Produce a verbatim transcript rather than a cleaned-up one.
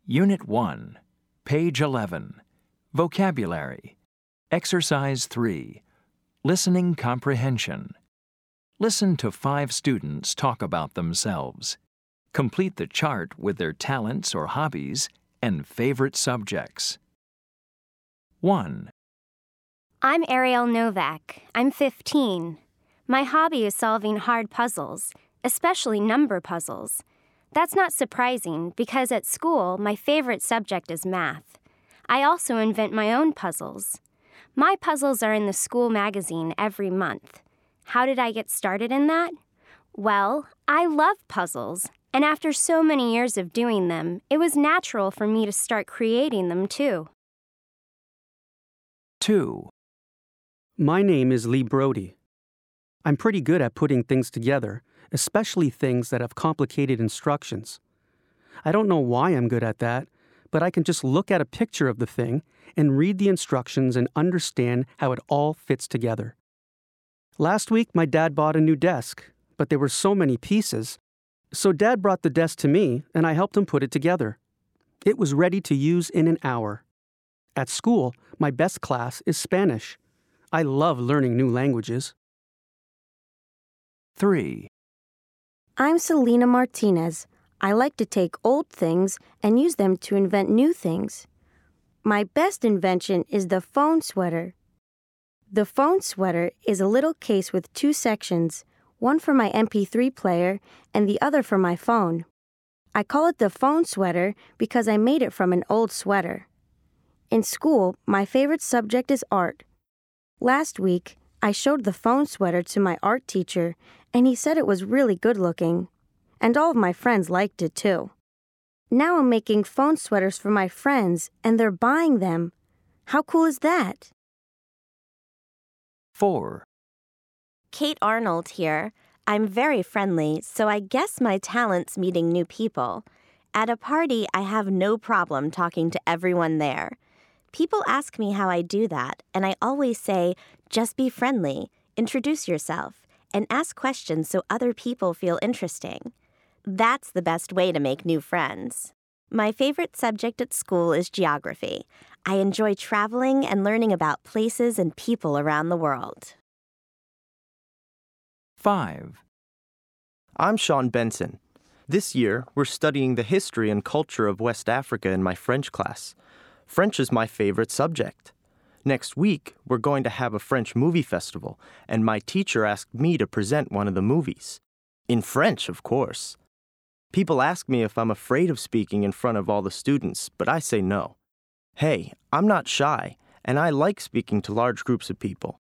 Unit one, page eleven, Vocabulary, Exercise three, Listening Comprehension. Listen to five students talk about themselves. Complete the chart with their talents or hobbies and favorite subjects. one. I'm Ariel Novak. I'm fifteen. My hobby is solving hard puzzles, especially number puzzles. That's not surprising because at school, my favorite subject is math. I also invent my own puzzles. My puzzles are in the school magazine every month. How did I get started in that? Well, I love puzzles, and after so many years of doing them, it was natural for me to start creating them too. two. My name is Lee Brody. I'm pretty good at putting things together, especially things that have complicated instructions. I don't know why I'm good at that, but I can just look at a picture of the thing and read the instructions and understand how it all fits together. Last week, my dad bought a new desk, but there were so many pieces, so Dad brought the desk to me and I helped him put it together. It was ready to use in an hour. At school, my best class is Spanish. I love learning new languages. three. I'm Selena Martinez. I like to take old things and use them to invent new things. My best invention is the phone sweater. The phone sweater is a little case with two sections, one for my M P three player and the other for my phone. I call it the phone sweater because I made it from an old sweater. In school, my favorite subject is art. Last week, I showed the phone sweater to my art teacher, and he said it was really good looking. And all of my friends liked it too. Now I'm making phone sweaters for my friends, and they're buying them. How cool is that? four. Kate Arnold here. I'm very friendly, so I guess my talent's meeting new people. At a party, I have no problem talking to everyone there. People ask me how I do that, and I always say, just be friendly, introduce yourself, and ask questions so other people feel interesting. That's the best way to make new friends. My favorite subject at school is geography. I enjoy traveling and learning about places and people around the world. five. I'm Sean Benson. This year, we're studying the history and culture of West Africa in my French class. French is my favorite subject. Next week, we're going to have a French movie festival, and my teacher asked me to present one of the movies. In French, of course. People ask me if I'm afraid of speaking in front of all the students, but I say no. Hey, I'm not shy, and I like speaking to large groups of people.